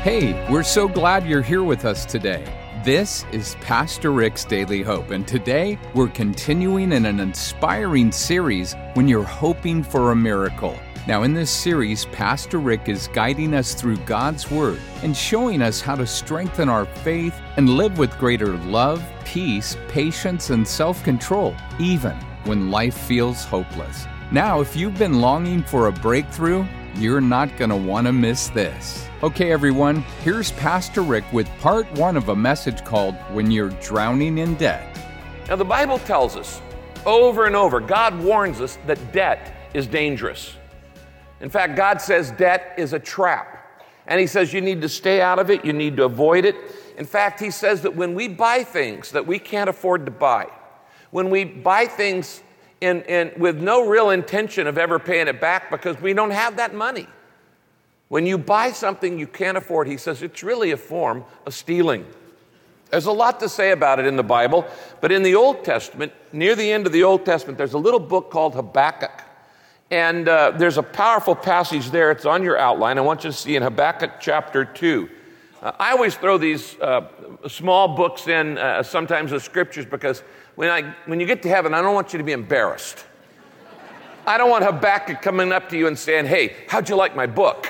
Hey, we're so glad you're here with us today. This is Pastor Rick's Daily Hope, and today we're continuing in an inspiring series when you're hoping for a miracle. Now, in this series, Pastor Rick is guiding us through God's Word and showing us how to strengthen our faith and live with greater love, peace, patience, and self-control, even when life feels hopeless. Now, if you've been longing for a breakthrough, you're not going to want to miss this. Okay, everyone, here's Pastor Rick with part one of a message called When You're Drowning in Debt. Now, the Bible tells us over and over, God warns us that debt is dangerous. In fact, God says debt is a trap. And He says you need to stay out of it, you need to avoid it. In fact, He says that when we buy things that we can't afford to buy, when we buy things with no real intention of ever paying it back because we don't have that money, when you buy something you can't afford, He says it's really a form of stealing. There's a lot to say about it in the Bible, but in the Old Testament, near the end of the Old Testament, there's a little book called Habakkuk. And there's a powerful passage there. It's on your outline. I want you to see in Habakkuk chapter 2. I always throw these small books in sometimes as scriptures because when you get to heaven, I don't want you to be embarrassed. I don't want Habakkuk coming up to you and saying, "Hey, how'd you like my book?"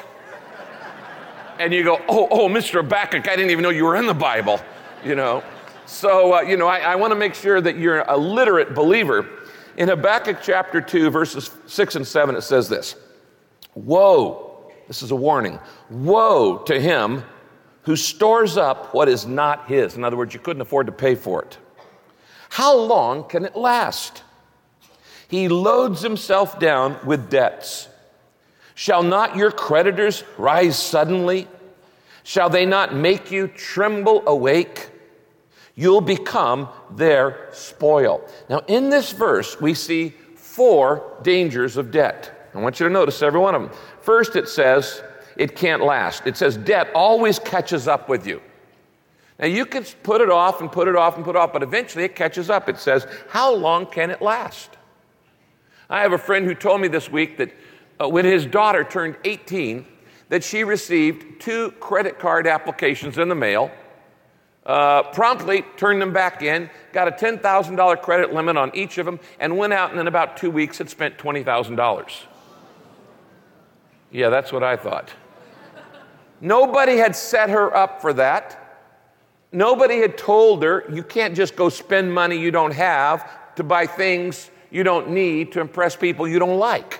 And you go, oh, Mr. Habakkuk, I didn't even know you were in the Bible, So, I want to make sure that you're a literate believer. In Habakkuk chapter 2, verses 6 and 7, it says this: "Woe," this is a warning, "woe to him who stores up what is not his." In other words, you couldn't afford to pay for it. "How long can it last? He loads himself down with debts. Shall not your creditors rise suddenly? Shall they not make you tremble awake? You'll become their spoil." Now, in this verse, we see 4 dangers of debt. I want you to notice every one of them. First, it says it can't last. It says debt always catches up with you. Now, you can put it off and put it off and put it off, but eventually it catches up. It says, how long can it last? I have a friend who told me this week that when his daughter turned 18, that she received 2 credit card applications in the mail, promptly turned them back in, got a $10,000 credit limit on each of them, and went out and in about 2 weeks had spent $20,000. Yeah, that's what I thought. Nobody had set her up for that. Nobody had told her, you can't just go spend money you don't have to buy things you don't need to impress people you don't like.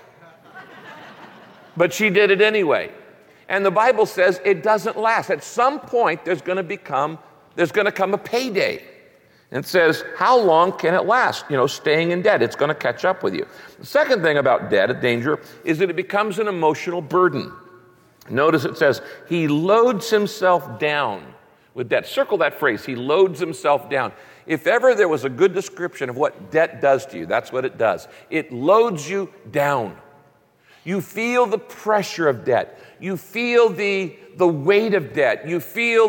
But she did it anyway. And the Bible says it doesn't last. At some point, there's going to come a payday. And it says, how long can it last? Staying in debt. It's going to catch up with you. The second thing about debt, a danger, is that it becomes an emotional burden. Notice it says, he loads himself down with debt. Circle that phrase, he loads himself down. If ever there was a good description of what debt does to you, that's what it does. It loads you down. You feel the pressure of debt. You feel the weight of debt. You feel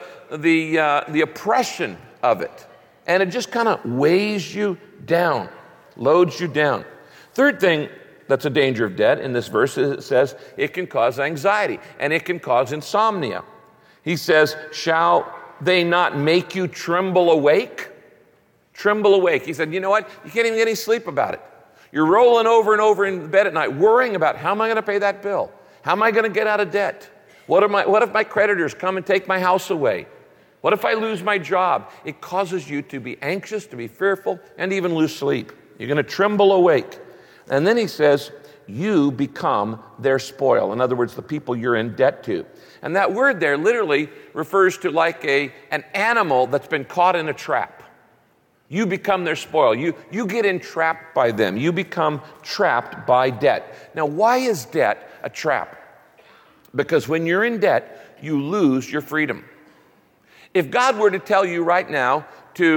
the oppression of it. And it just kind of weighs you down, loads you down. Third thing that's a danger of debt in this verse is it says it can cause anxiety and it can cause insomnia. He says, shall they not make you tremble awake? Tremble awake. He said, you know what? You can't even get any sleep about it. You're rolling over and over in bed at night, worrying about how am I going to pay that bill? How am I going to get out of debt? What if my creditors come and take my house away? What if I lose my job? It causes you to be anxious, to be fearful, and even lose sleep. You're going to tremble awake. And then he says, you become their spoil. In other words, the people you're in debt to. And that word there literally refers to like an animal that's been caught in a trap. You become their spoil. You get entrapped by them. You become trapped by debt. Now, why is debt a trap? Because when you're in debt, you lose your freedom. If God were to tell you right now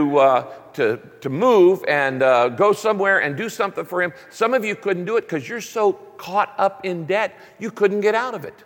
to move and go somewhere and do something for Him, some of you couldn't do it because you're so caught up in debt, you couldn't get out of it.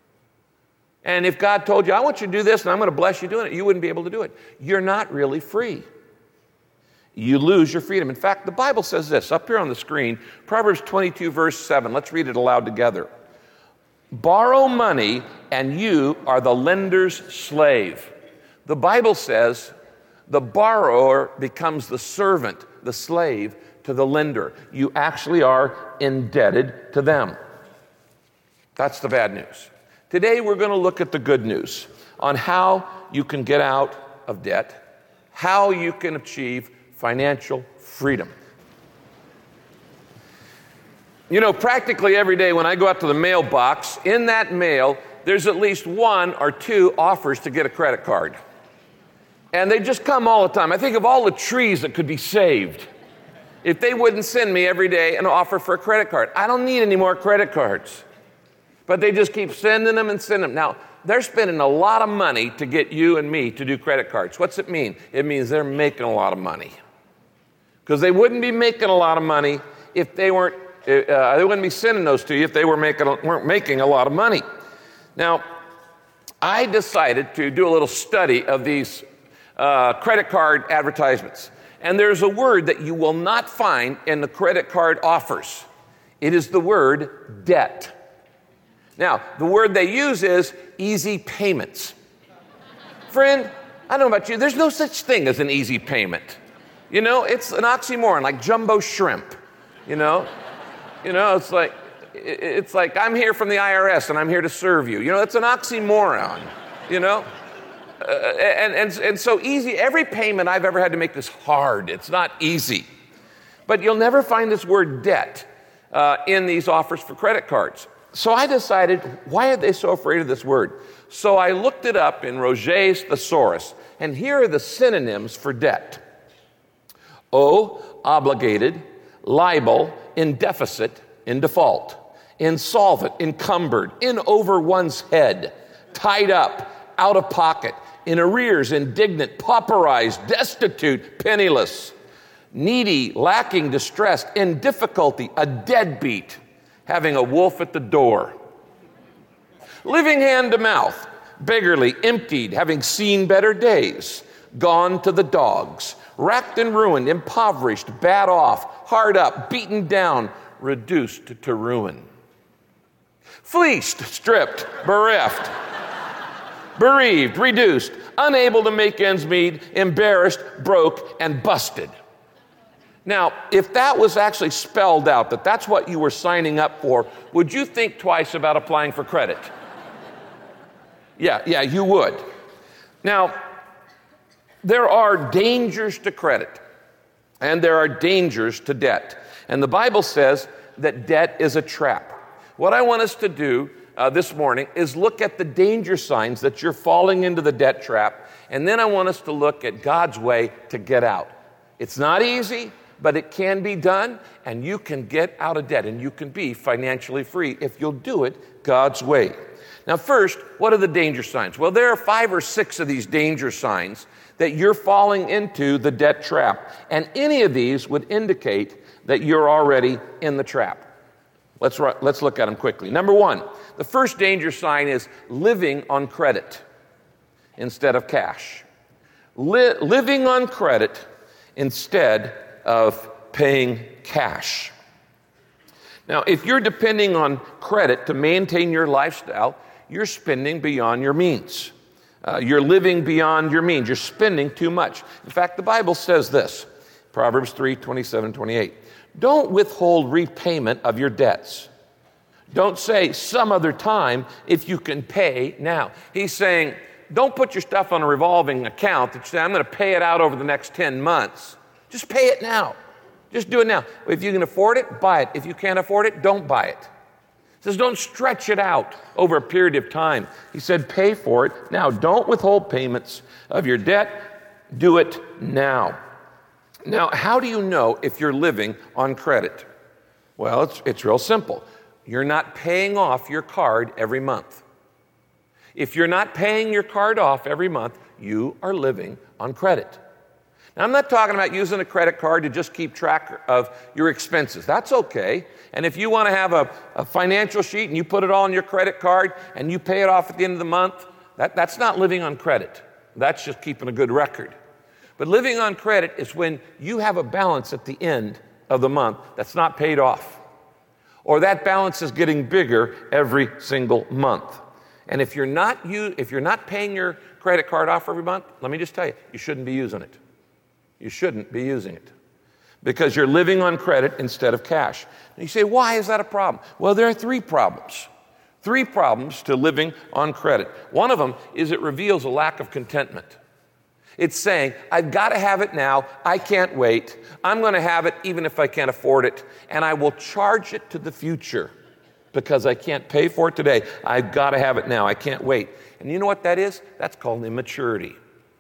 And if God told you, I want you to do this and I'm going to bless you doing it, you wouldn't be able to do it. You're not really free. You lose your freedom. In fact, the Bible says this, up here on the screen, Proverbs 22, verse 7. Let's read it aloud together. borrow money and you are the lender's slave. The Bible says the borrower becomes the servant, the slave to the lender. You actually are indebted to them. That's the bad news. Today we're going to look at the good news on how you can get out of debt, how you can achieve financial freedom. You know, practically every day when I go out to the mailbox, in that mail, there's at least 1 or 2 offers to get a credit card. And they just come all the time. I think of all the trees that could be saved if they wouldn't send me every day an offer for a credit card. I don't need any more credit cards. But they just keep sending them and sending them. Now, they're spending a lot of money to get you and me to do credit cards. What's it mean? It means they're making a lot of money. Because they wouldn't be making a lot of money if they wouldn't be sending those to you if they weren't making a lot of money. Now, I decided to do a little study of these credit card advertisements. And there's a word that you will not find in the credit card offers. It is the word debt. Now, the word they use is easy payments. Friend, I don't know about you, there's no such thing as an easy payment. You know, it's an oxymoron, like jumbo shrimp, you know? It's like I'm here from the IRS and I'm here to serve you. You know, it's an oxymoron, you know? And so easy, every payment I've ever had to make is hard. It's not easy. But you'll never find this word debt in these offers for credit cards. So I decided, why are they so afraid of this word? So I looked it up in Roget's Thesaurus, and here are the synonyms for debt. Obligated, liable, in deficit, in default, insolvent, encumbered, in over one's head, tied up, out of pocket, in arrears, indignant, pauperized, destitute, penniless, needy, lacking, distressed, in difficulty, a deadbeat, having a wolf at the door, living hand to mouth, beggarly, emptied, having seen better days, gone to the dogs, racked and ruined, impoverished, bad off, hard up, beaten down, reduced to ruin, fleeced, stripped, bereft, bereaved, reduced, unable to make ends meet, embarrassed, broke, and busted. Now, if that was actually spelled out, that that's what you were signing up for, would you think twice about applying for credit? Yeah, you would. Now, there are dangers to credit, and there are dangers to debt. And the Bible says that debt is a trap. What I want us to do this morning is look at the danger signs that you're falling into the debt trap, and then I want us to look at God's way to get out. It's not easy, but it can be done, and you can get out of debt, and you can be financially free if you'll do it God's way. Now, first, what are the danger signs? Well, there are 5 or 6 of these danger signs that you're falling into the debt trap, and any of these would indicate that you're already in the trap. Let's look at them quickly. Number 1, the first danger sign is living on credit instead of cash. Living on credit instead of paying cash. Now, if you're depending on credit to maintain your lifestyle, you're spending beyond your means. You're living beyond your means. You're spending too much. In fact, the Bible says this, Proverbs 3:27-28. Don't withhold repayment of your debts. Don't say some other time if you can pay now. He's saying, don't put your stuff on a revolving account that you say, I'm going to pay it out over the next 10 months. Just pay it now. Just do it now. If you can afford it, buy it. If you can't afford it, don't buy it. He says, don't stretch it out over a period of time. He said, pay for it now. Don't withhold payments of your debt. Do it now. Now, how do you know if you're living on credit? Well, it's real simple. You're not paying off your card every month. If you're not paying your card off every month, you are living on credit. Now, I'm not talking about using a credit card to just keep track of your expenses. That's okay. And if you want to have a financial sheet and you put it all on your credit card and you pay it off at the end of the month, that's not living on credit. That's just keeping a good record. But living on credit is when you have a balance at the end of the month that's not paid off. or that balance is getting bigger every single month. And if you're not paying your credit card off every month, let me just tell you, you shouldn't be using it. You shouldn't be using it because you're living on credit instead of cash. And you say, why is that a problem? Well, there are three problems. Three problems to living on credit. One of them is it reveals a lack of contentment. It's saying, I've got to have it now. I can't wait. I'm going to have it even if I can't afford it. And I will charge it to the future because I can't pay for it today. I've got to have it now. I can't wait. And you know what that is? That's called immaturity.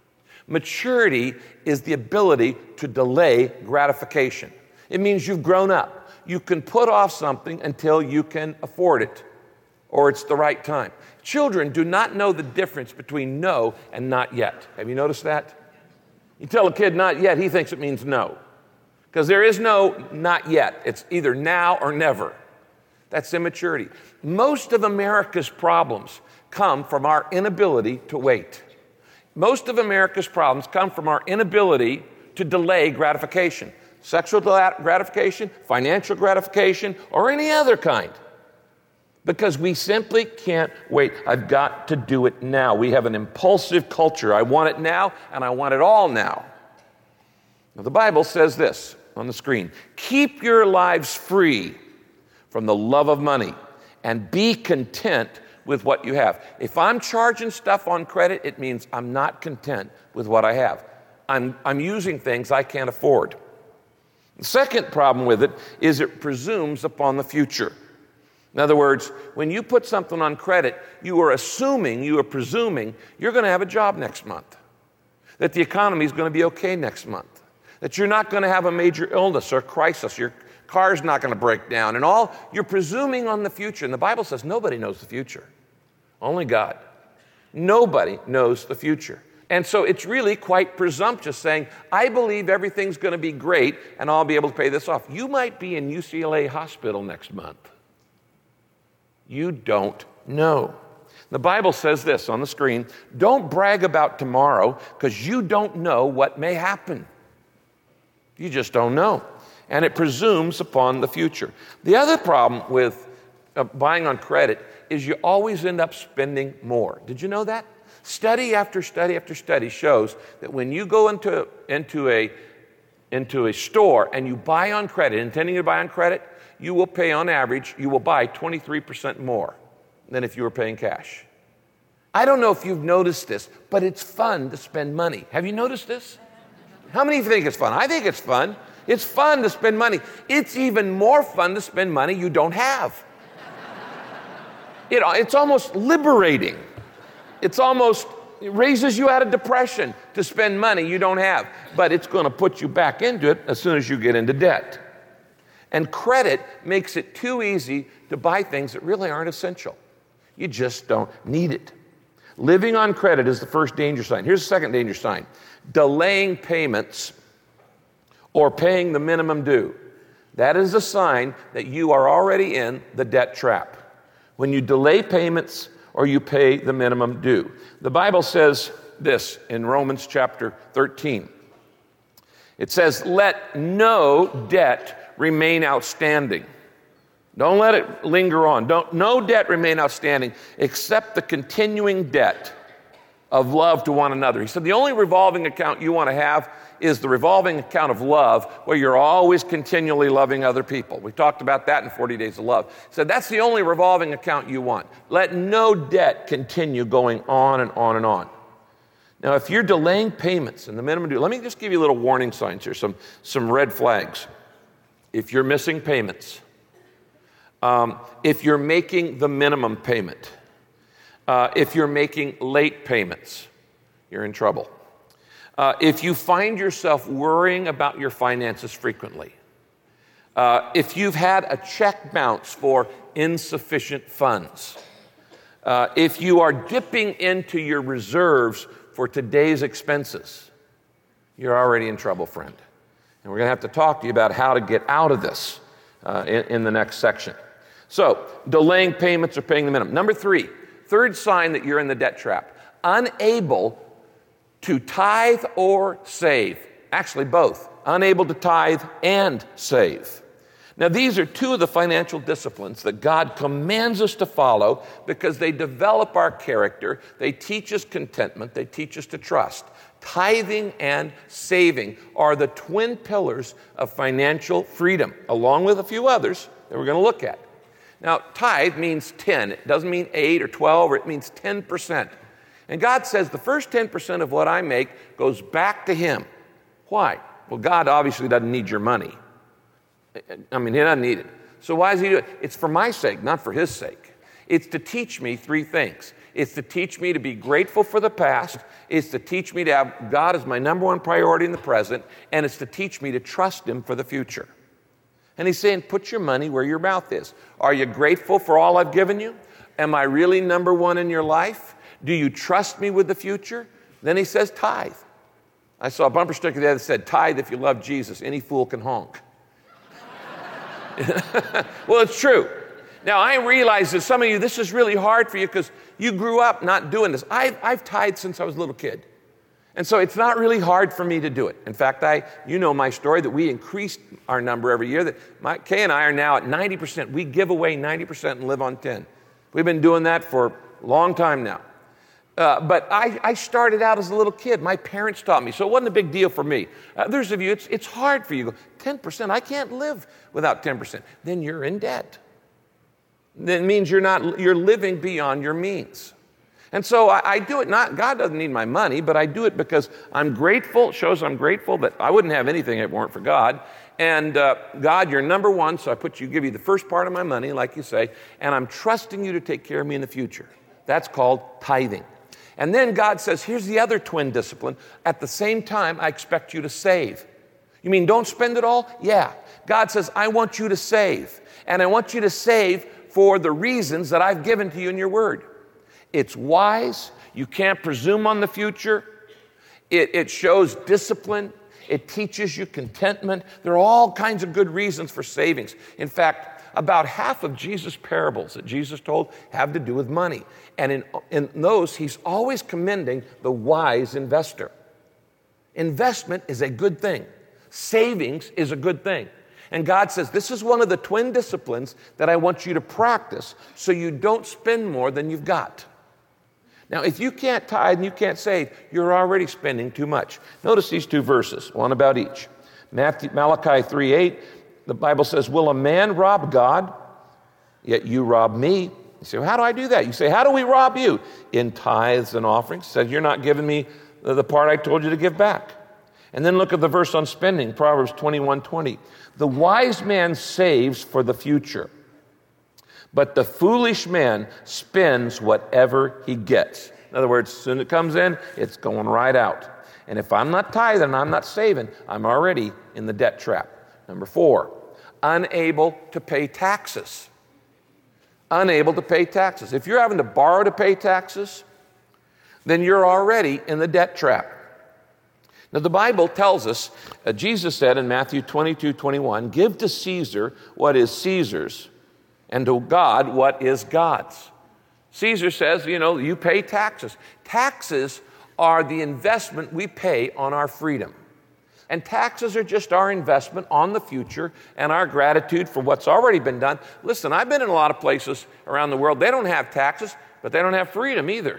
Maturity is the ability to delay gratification. It means you've grown up. You can put off something until you can afford it, or it's the right time. Children do not know the difference between no and not yet. Have you noticed that? You tell a kid not yet, he thinks it means no. Because there is no not yet. It's either now or never. That's immaturity. Most of America's problems come from our inability to wait. Most of America's problems come from our inability to delay gratification. Sexual gratification, financial gratification, or any other kind. Because we simply can't wait. I've got to do it now. We have an impulsive culture. I want it now, and I want it all now. Now, the Bible says this on the screen. Keep your lives free from the love of money and be content with what you have. If I'm charging stuff on credit, it means I'm not content with what I have. I'm using things I can't afford. The second problem with it is it presumes upon the future. In other words, when you put something on credit, you are presuming you're going to have a job next month, that the economy is going to be okay next month, that you're not going to have a major illness or crisis, your car's not going to break down, and all. You're presuming on the future. And the Bible says nobody knows the future, only God. Nobody knows the future. And so it's really quite presumptuous saying, I believe everything's going to be great and I'll be able to pay this off. You might be in UCLA hospital next month. You don't know. The Bible says this on the screen, don't brag about tomorrow because you don't know what may happen. You just don't know. And it presumes upon the future. The other problem with buying on credit is you always end up spending more. Did you know that? Study after study after study shows that when you go into a store and you buy on credit, intending to buy on credit, you will pay on average, you will buy 23% more than if you were paying cash. I don't know if you've noticed this, but it's fun to spend money. Have you noticed this? How many of you think it's fun? I think it's fun. It's fun to spend money. It's even more fun to spend money you don't have. It's almost liberating. It raises you out of depression to spend money you don't have. But it's going to put you back into it as soon as you get into debt. And credit makes it too easy to buy things that really aren't essential. You just don't need it. Living on credit is the first danger sign. Here's the second danger sign. Delaying payments or paying the minimum due. That is a sign that you are already in the debt trap. When you delay payments or you pay the minimum due. The Bible says this in Romans chapter 13. It says, let no debt remain outstanding. Don't let it linger on. No debt remain outstanding except the continuing debt of love to one another. He said the only revolving account you want to have is the revolving account of love where you're always continually loving other people. We talked about that in 40 Days of Love. He said that's the only revolving account you want. Let no debt continue going on and on and on. Now, if you're delaying payments and the minimum due, let me just give you a little warning signs here, some red flags. If you're missing payments, if you're making the minimum payment, if you're making late payments, you're in trouble. If you find yourself worrying about your finances frequently, if you've had a check bounce for insufficient funds, if you are dipping into your reserves for today's expenses, you're already in trouble, friend. And we're going to have to talk to you about how to get out of this in the next section. So, delaying payments or paying the minimum. Number 3, third sign that you're in the debt trap. Unable to tithe or save. Actually, both. Unable to tithe and save. Now, these are two of the financial disciplines that God commands us to follow because they develop our character, they teach us contentment, they teach us to trust. Tithing and saving are the twin pillars of financial freedom, along with a few others that we're going to look at. Now, tithe means 10. It doesn't mean 8 or 12, or it means 10%. And God says the first 10% of what I make goes back to Him. Why? Well, God obviously doesn't need your money. I mean, He doesn't need it. So why does He do it? It's for my sake, not for His sake. It's to teach me three things. It's to teach me to be grateful for the past. It's to teach me to have God as my number one priority in the present. And it's to teach me to trust Him for the future. And He's saying, put your money where your mouth is. Are you grateful for all I've given you? Am I really number one in your life? Do you trust me with the future? Then He says, tithe. I saw a bumper sticker there that said, tithe if you love Jesus. Any fool can honk. Well, it's true. Now, I realize that some of you, this is really hard for you because you grew up not doing this. I've tithed since I was a little kid. And so it's not really hard for me to do it. In fact, you know my story that we increased our number every year. Kay and I are now at 90%. We give away 90% and live on 10. We've been doing that for a long time now. But I started out as a little kid. My parents taught me, so it wasn't a big deal for me. Others of you, it's hard for you. 10%, I can't live without 10%. Then you're in debt. That means you're living beyond your means. And so I do it God doesn't need my money, but I do it because I'm grateful. It shows I'm grateful that I wouldn't have anything if it weren't for God. And God, you're number one, so give you the first part of my money, like you say, and I'm trusting you to take care of me in the future. That's called tithing. And then God says, here's the other twin discipline. At the same time, I expect you to save. You mean don't spend it all? Yeah. God says, I want you to save. And I want you to save for the reasons that I've given to you in your word. It's wise. You can't presume on the future. It shows discipline. It teaches you contentment. There are all kinds of good reasons for savings. In fact, about half of Jesus' parables that Jesus told have to do with money. And in those, He's always commending the wise investor. Investment is a good thing. Savings is a good thing. And God says, this is one of the twin disciplines that I want you to practice so you don't spend more than you've got. Now, if you can't tithe and you can't save, you're already spending too much. Notice these two verses, one about each. Malachi 3:8, the Bible says, will a man rob God? Yet you rob me. You say, well, how do I do that? You say, how do we rob you? In tithes and offerings. It says, you're not giving me the part I told you to give back. And then look at the verse on spending, Proverbs 21:20. The wise man saves for the future, but the foolish man spends whatever he gets. In other words, as soon as it comes in, it's going right out. And if I'm not tithing and I'm not saving, I'm already in the debt trap. Number 4, unable to pay taxes. Unable to pay taxes. If you're having to borrow to pay taxes, then you're already in the debt trap. Now, the Bible tells us, Jesus said in Matthew 22:21, give to Caesar what is Caesar's, and to God what is God's. Caesar says, you pay taxes. Taxes are the investment we pay on our freedom. And taxes are just our investment on the future and our gratitude for what's already been done. Listen, I've been in a lot of places around the world. They don't have taxes, but they don't have freedom either.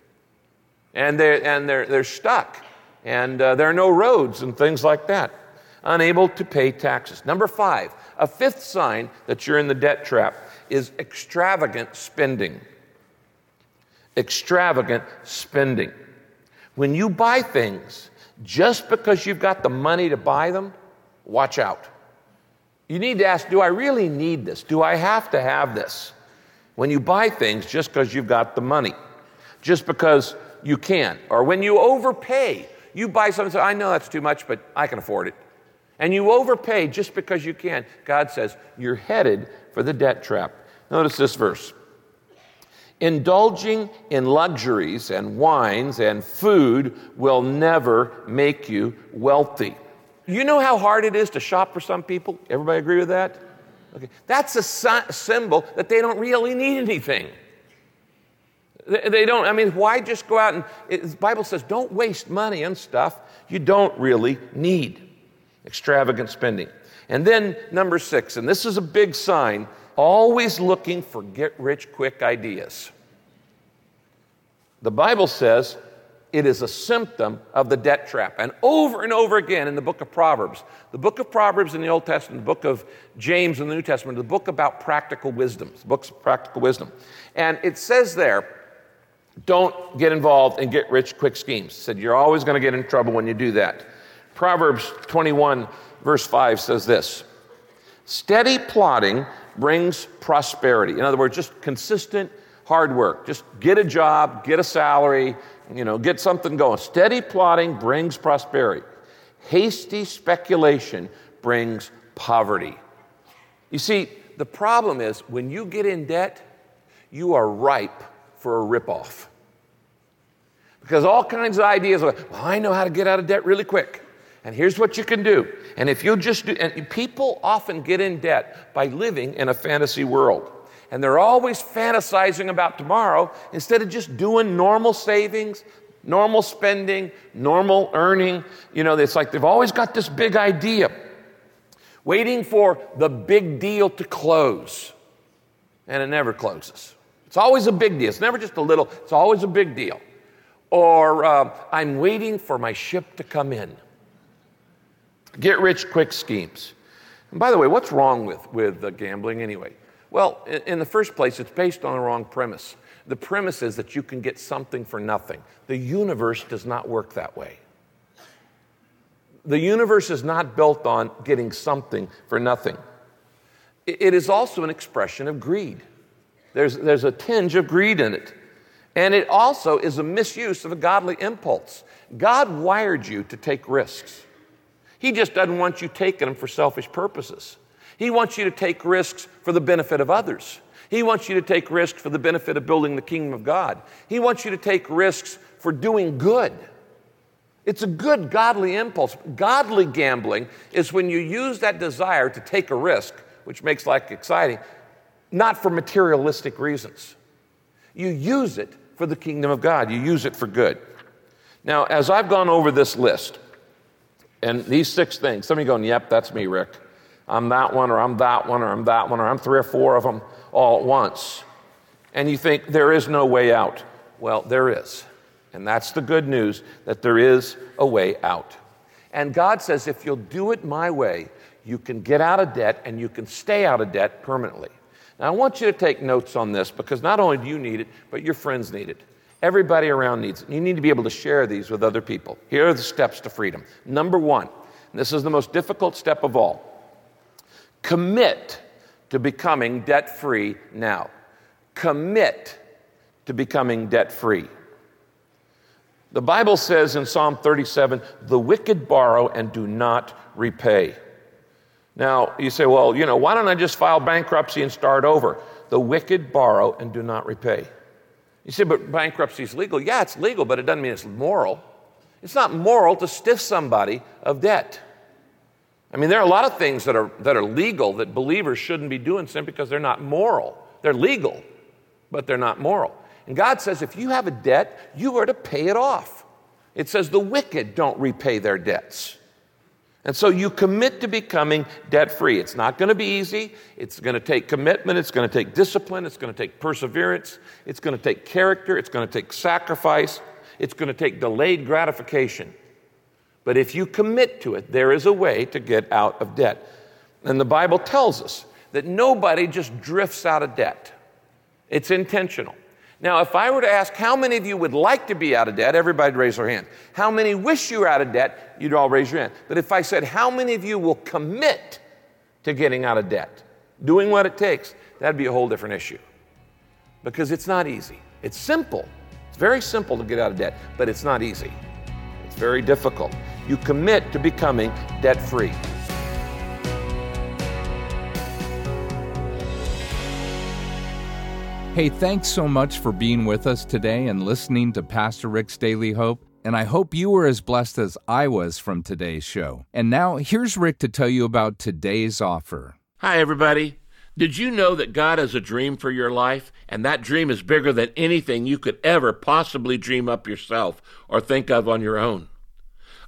And they're stuck. And there are no roads and things like that. Unable to pay taxes. Number 5, a fifth sign that you're in the debt trap is extravagant spending. Extravagant spending. When you buy things just because you've got the money to buy them, watch out. You need to ask, do I really need this? Do I have to have this? When you buy things just because you've got the money, just because you can, or when you overpay, you buy something and say, I know that's too much, but I can afford it. And you overpay just because you can. God says, you're headed for the debt trap. Notice this verse. Indulging in luxuries and wines and food will never make you wealthy. You know how hard it is to shop for some people? Everybody agree with that? Okay. That's a symbol that they don't really need anything. They don't, why just go out and, the Bible says, don't waste money on stuff you don't really need. Extravagant spending. And then number 6, and this is a big sign, always looking for get-rich-quick ideas. The Bible says it is a symptom of the debt trap. And over again in the book of Proverbs in the Old Testament, the book of James in the New Testament, the book about practical wisdom, books of practical wisdom. And it says there, don't get involved in get-rich-quick schemes. It said you're always going to get in trouble when you do that. Proverbs 21, verse 5 says this, steady plodding brings prosperity. In other words, just consistent hard work. Just get a job, get a salary, get something going. Steady plodding brings prosperity. Hasty speculation brings poverty. You see, the problem is when you get in debt, you are ripe for a ripoff. Because all kinds of ideas are, well, I know how to get out of debt really quick. And here's what you can do. And if you'll just do, and people often get in debt by living in a fantasy world. And they're always fantasizing about tomorrow instead of just doing normal savings, normal spending, normal earning. It's like they've always got this big idea, waiting for the big deal to close. And it never closes. It's always a big deal. It's never just a little, it's always a big deal. Or I'm waiting for my ship to come in. Get-rich-quick schemes. And by the way, what's wrong with gambling anyway? Well, in the first place, it's based on the wrong premise. The premise is that you can get something for nothing. The universe does not work that way. The universe is not built on getting something for nothing. It is also an expression of greed. There's a tinge of greed in it. And it also is a misuse of a godly impulse. God wired you to take risks. He just doesn't want you taking them for selfish purposes. He wants you to take risks for the benefit of others. He wants you to take risks for the benefit of building the kingdom of God. He wants you to take risks for doing good. It's a good godly impulse. Godly gambling is when you use that desire to take a risk, which makes life exciting, not for materialistic reasons. You use it for the kingdom of God. You use it for good. Now, as I've gone over this list, and these 6 things, some of you going, yep, that's me, Rick. I'm that one, or I'm that one, or I'm that one, or I'm 3 or 4 of them all at once. And you think, there is no way out. Well, there is. And that's the good news, that there is a way out. And God says, if you'll do it my way, you can get out of debt, and you can stay out of debt permanently. Now, I want you to take notes on this, because not only do you need it, but your friends need it. Everybody around needs it. You need to be able to share these with other people. Here are the steps to freedom. Number 1, and this is the most difficult step of all. Commit to becoming debt-free now. Commit to becoming debt-free. The Bible says in Psalm 37, the wicked borrow and do not repay. Now, you say, well, why don't I just file bankruptcy and start over? The wicked borrow and do not repay. You say, but bankruptcy is legal. Yeah, it's legal, but it doesn't mean it's moral. It's not moral to stiff somebody of debt. I mean, there are a lot of things that are legal that believers shouldn't be doing simply because they're not moral. They're legal, but they're not moral. And God says if you have a debt, you are to pay it off. It says the wicked don't repay their debts. And so you commit to becoming debt-free. It's not going to be easy. It's going to take commitment. It's going to take discipline. It's going to take perseverance. It's going to take character. It's going to take sacrifice. It's going to take delayed gratification. But if you commit to it, there is a way to get out of debt. And the Bible tells us that nobody just drifts out of debt. It's intentional. Now, if I were to ask how many of you would like to be out of debt, everybody'd raise their hand. How many wish you were out of debt, you'd all raise your hand. But if I said, how many of you will commit to getting out of debt, doing what it takes, that'd be a whole different issue. Because it's not easy. It's simple. It's very simple to get out of debt, but it's not easy. It's very difficult. You commit to becoming debt-free. Hey, thanks so much for being with us today and listening to Pastor Rick's Daily Hope. And I hope you were as blessed as I was from today's show. And now, here's Rick to tell you about today's offer. Hi, everybody. Did you know that God has a dream for your life? And that dream is bigger than anything you could ever possibly dream up yourself or think of on your own.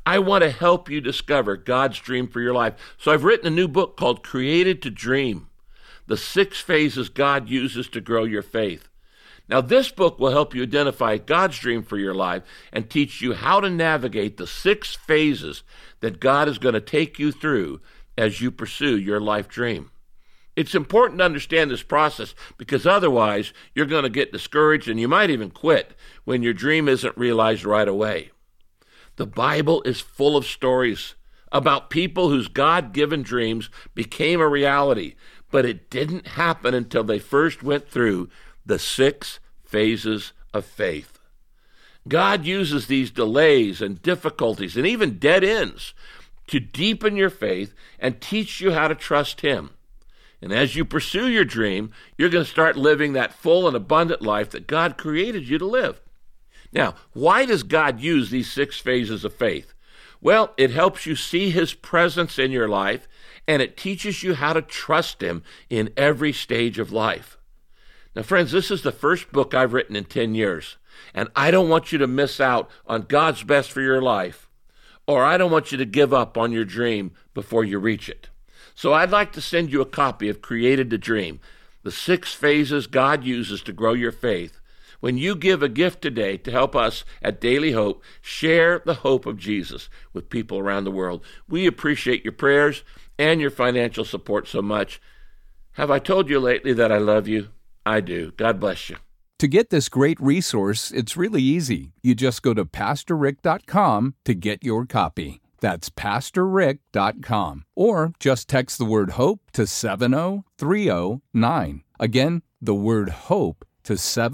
I want to help you discover God's dream for your life. So I've written a new book called Created to Dream, the 6 phases God uses to grow your faith. Now, this book will help you identify God's dream for your life and teach you how to navigate the 6 phases that God is going to take you through as you pursue your life dream. It's important to understand this process because otherwise you're going to get discouraged and you might even quit when your dream isn't realized right away. The Bible is full of stories about people whose God-given dreams became a reality, but it didn't happen until they first went through the 6 phases of faith. God uses these delays and difficulties and even dead ends to deepen your faith and teach you how to trust Him. And as you pursue your dream, you're going to start living that full and abundant life that God created you to live. Now, why does God use these 6 phases of faith? Well, it helps you see His presence in your life, and it teaches you how to trust Him in every stage of life. Now, friends, this is the first book I've written in 10 years, and I don't want you to miss out on God's best for your life, or I don't want you to give up on your dream before you reach it. So I'd like to send you a copy of Created to Dream, the 6 phases God uses to grow your faith. When you give a gift today to help us at Daily Hope share the hope of Jesus with people around the world, we appreciate your prayers and your financial support so much. Have I told you lately that I love you? I do. God bless you. To get this great resource, it's really easy. You just go to PastorRick.com to get your copy. That's PastorRick.com. Or just text the word HOPE to 70309. Again, the word HOPE to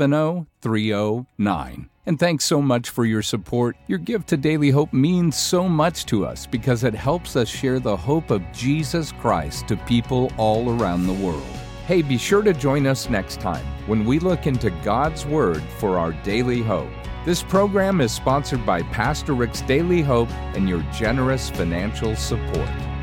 70309. And thanks so much for your support. Your gift to Daily Hope means so much to us because it helps us share the hope of Jesus Christ to people all around the world. Hey, be sure to join us next time when we look into God's Word for our daily hope. This program is sponsored by Pastor Rick's Daily Hope and your generous financial support.